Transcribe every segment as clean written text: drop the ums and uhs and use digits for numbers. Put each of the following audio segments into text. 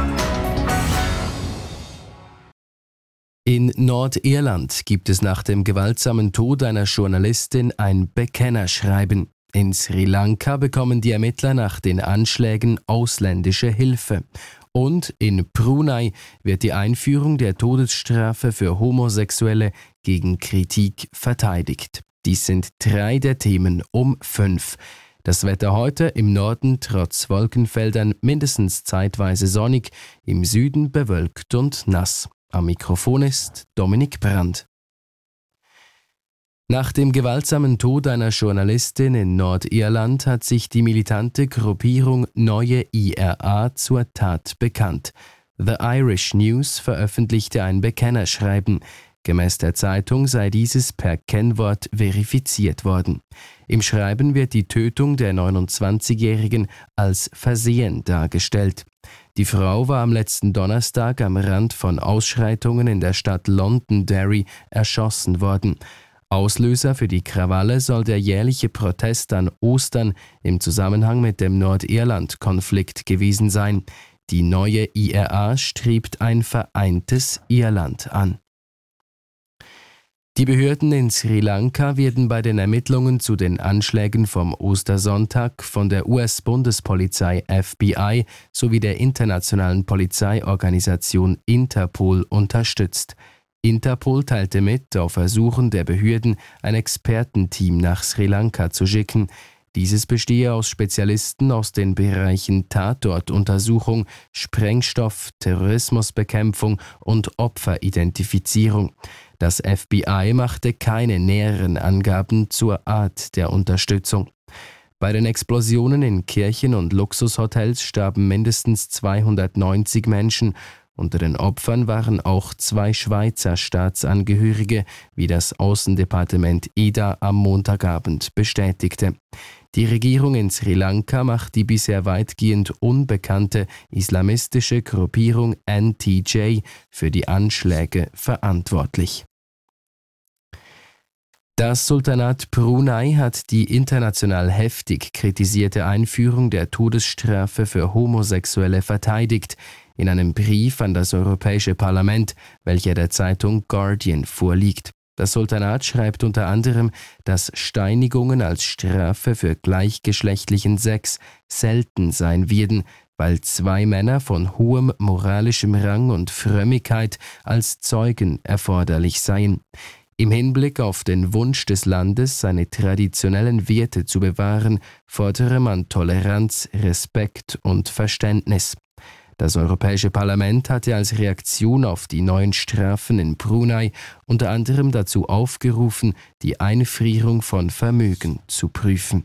In Nordirland gibt es nach dem gewaltsamen Tod einer Journalistin ein Bekennerschreiben. In Sri Lanka bekommen die Ermittler nach den Anschlägen ausländische Hilfe. Und in Brunei wird die Einführung der Todesstrafe für Homosexuelle gegen Kritik verteidigt. Dies sind 3 der Themen um 5. Das Wetter heute im Norden trotz Wolkenfeldern mindestens zeitweise sonnig, im Süden bewölkt und nass. Am Mikrofon ist Dominik Brandt. Nach dem gewaltsamen Tod einer Journalistin in Nordirland hat sich die militante Gruppierung Neue IRA zur Tat bekannt. The Irish News veröffentlichte ein Bekennerschreiben. Gemäß der Zeitung sei dieses per Kennwort verifiziert worden. Im Schreiben wird die Tötung der 29-Jährigen als Versehen dargestellt. Die Frau war am letzten Donnerstag am Rand von Ausschreitungen in der Stadt Londonderry erschossen worden. Auslöser für die Krawalle soll der jährliche Protest an Ostern im Zusammenhang mit dem Nordirland-Konflikt gewesen sein. Die neue IRA strebt ein vereintes Irland an. Die Behörden in Sri Lanka werden bei den Ermittlungen zu den Anschlägen vom Ostersonntag von der US-Bundespolizei FBI sowie der internationalen Polizeiorganisation Interpol unterstützt. Interpol teilte mit, auf Ersuchen der Behörden ein Expertenteam nach Sri Lanka zu schicken. Dieses bestehe aus Spezialisten aus den Bereichen Tatortuntersuchung, Sprengstoff, Terrorismusbekämpfung und Opferidentifizierung. Das FBI machte keine näheren Angaben zur Art der Unterstützung. Bei den Explosionen in Kirchen und Luxushotels starben mindestens 290 Menschen. Unter den Opfern waren auch 2 Schweizer Staatsangehörige, wie das Außendepartement EDA am Montagabend bestätigte. Die Regierung in Sri Lanka macht die bisher weitgehend unbekannte islamistische Gruppierung NTJ für die Anschläge verantwortlich. Das Sultanat Brunei hat die international heftig kritisierte Einführung der Todesstrafe für Homosexuelle verteidigt. In einem Brief an das Europäische Parlament, welcher der Zeitung Guardian vorliegt. Das Sultanat schreibt unter anderem, dass Steinigungen als Strafe für gleichgeschlechtlichen Sex selten sein werden, weil 2 Männer von hohem moralischem Rang und Frömmigkeit als Zeugen erforderlich seien. Im Hinblick auf den Wunsch des Landes, seine traditionellen Werte zu bewahren, fordere man Toleranz, Respekt und Verständnis. Das Europäische Parlament hatte als Reaktion auf die neuen Strafen in Brunei unter anderem dazu aufgerufen, die Einfrierung von Vermögen zu prüfen.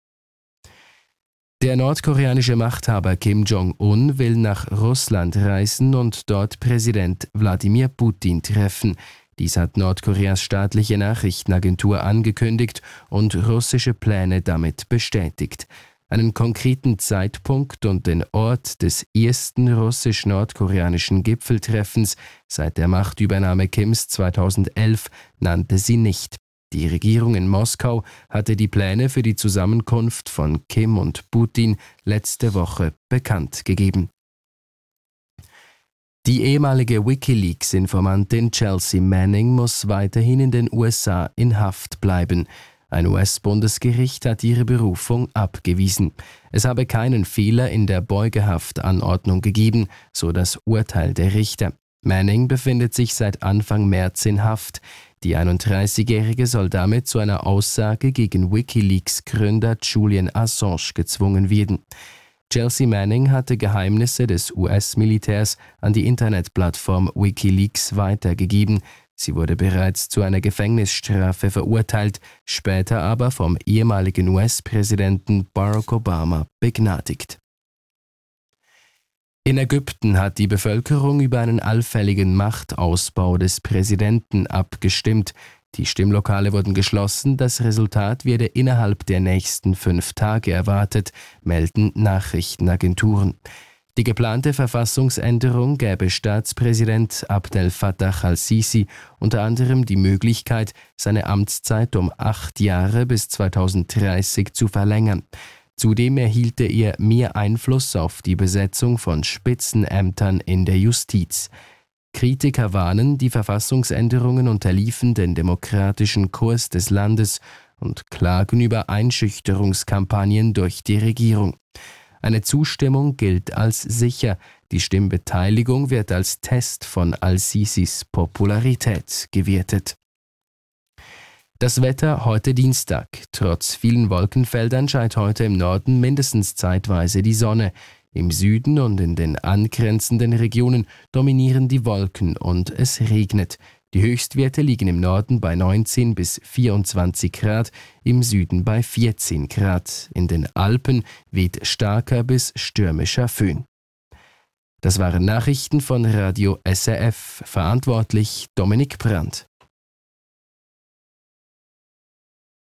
Der nordkoreanische Machthaber Kim Jong-un will nach Russland reisen und dort Präsident Wladimir Putin treffen. Dies hat Nordkoreas staatliche Nachrichtenagentur angekündigt und russische Pläne damit bestätigt. Einen konkreten Zeitpunkt und den Ort des ersten russisch-nordkoreanischen Gipfeltreffens seit der Machtübernahme Kims 2011 nannte sie nicht. Die Regierung in Moskau hatte die Pläne für die Zusammenkunft von Kim und Putin letzte Woche bekannt gegeben. Die ehemalige WikiLeaks-Informantin Chelsea Manning muss weiterhin in den USA in Haft bleiben. Ein US-Bundesgericht hat ihre Berufung abgewiesen. Es habe keinen Fehler in der Beugehaftanordnung gegeben, so das Urteil der Richter. Manning befindet sich seit Anfang März in Haft. Die 31-Jährige soll damit zu einer Aussage gegen WikiLeaks-Gründer Julian Assange gezwungen werden. Chelsea Manning hatte Geheimnisse des US-Militärs an die Internetplattform WikiLeaks weitergegeben. Sie wurde bereits zu einer Gefängnisstrafe verurteilt, später aber vom ehemaligen US-Präsidenten Barack Obama begnadigt. In Ägypten hat die Bevölkerung über einen allfälligen Machtausbau des Präsidenten abgestimmt. Die Stimmlokale wurden geschlossen, das Resultat werde innerhalb der nächsten 5 Tage erwartet, melden Nachrichtenagenturen. Die geplante Verfassungsänderung gäbe Staatspräsident Abdel Fattah al-Sisi unter anderem die Möglichkeit, seine Amtszeit um 8 Jahre bis 2030 zu verlängern. Zudem erhielte er mehr Einfluss auf die Besetzung von Spitzenämtern in der Justiz. Kritiker warnen, die Verfassungsänderungen unterliefen den demokratischen Kurs des Landes und klagen über Einschüchterungskampagnen durch die Regierung. Eine Zustimmung gilt als sicher. Die Stimmbeteiligung wird als Test von al-Sisis Popularität gewertet. Das Wetter heute Dienstag. Trotz vielen Wolkenfeldern scheint heute im Norden mindestens zeitweise die Sonne. Im Süden und in den angrenzenden Regionen dominieren die Wolken und es regnet. Die Höchstwerte liegen im Norden bei 19 bis 24 Grad, im Süden bei 14 Grad. In den Alpen weht starker bis stürmischer Föhn. Das waren Nachrichten von Radio SRF. Verantwortlich Dominik Brandt.